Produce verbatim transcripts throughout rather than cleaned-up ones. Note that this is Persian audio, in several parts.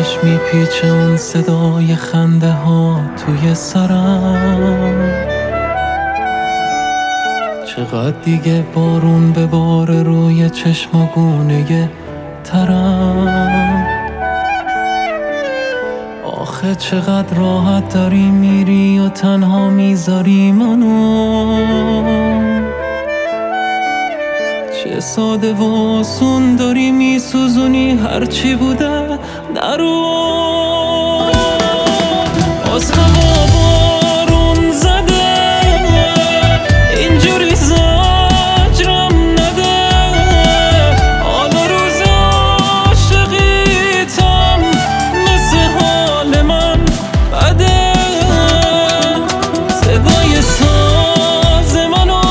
دلش میپیچه اون صدای خنده ها توی سرم. چقدر دیگه بارون بباره روی چشم و گونه ترم. آخه چقدر راحت داری میری و تنها میذاری منو. چه ساده و آسون داری میسوزونی هرچی بوده نرو. باز هوا بارون زده اینجوری زجرم نده. حالا روز عاشقیتم مثل حال من بده. صدای ساز منو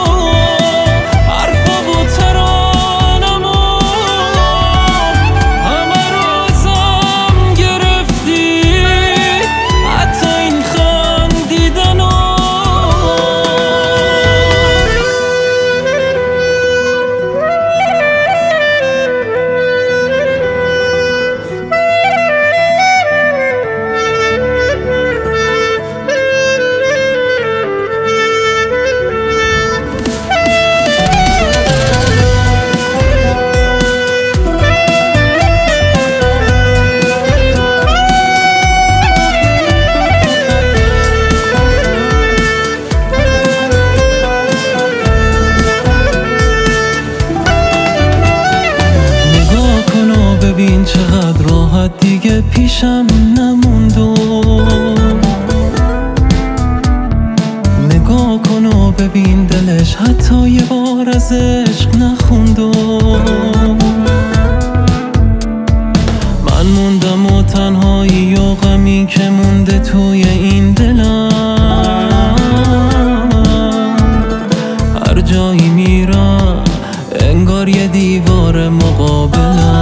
ببین چقدر راحت دیگه پیشم نموند. نگاه کن و ببین دلش حتی یه بار از عشق نخوند. من موندم و تنهایی و غمی که مونده توی این دلم. هر جایی میرم انگار یه دیوار مقابلم.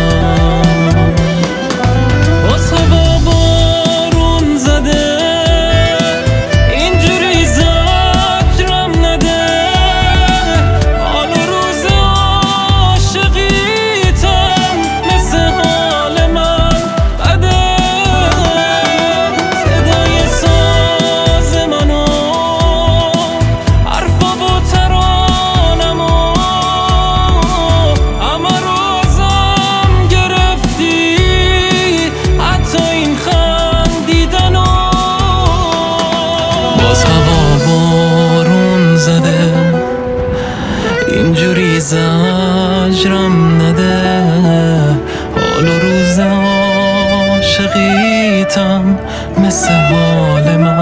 اینجوری زجرم نده. حال و روز عاشقیتم مثل حال من